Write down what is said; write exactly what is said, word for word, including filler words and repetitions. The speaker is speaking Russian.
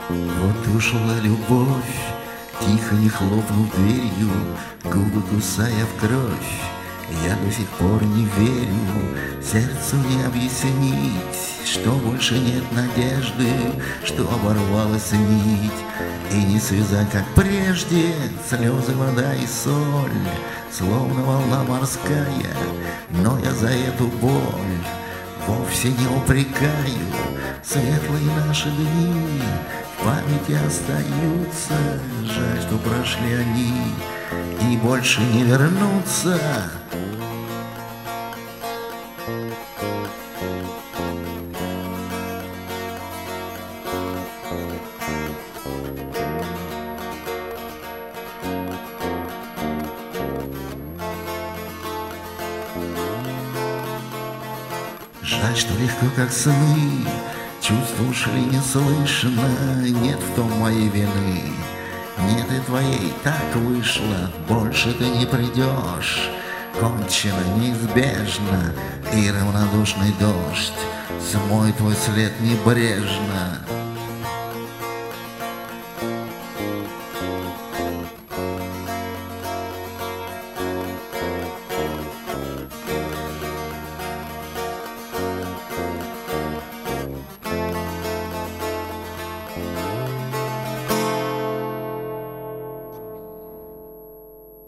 Вот ушла любовь, тихо не хлопнув дверью, губы кусая в кровь. Я до сих пор не верю, сердцу не объяснить, что больше нет надежды, что оборвалась нить. И не связать, как прежде, слезы, вода и соль, словно волна морская, но я за эту боль вовсе не упрекаю. Светлые наши дни в памяти остаются, жаль, что прошли они и больше не вернутся. Жаль, что легко, как сны, чувства ушли неслышно. Нет в том моей вины, нет и твоей, так вышло. Больше ты не придешь, кончено, неизбежно. И равнодушный дождь смоет твой след небрежно.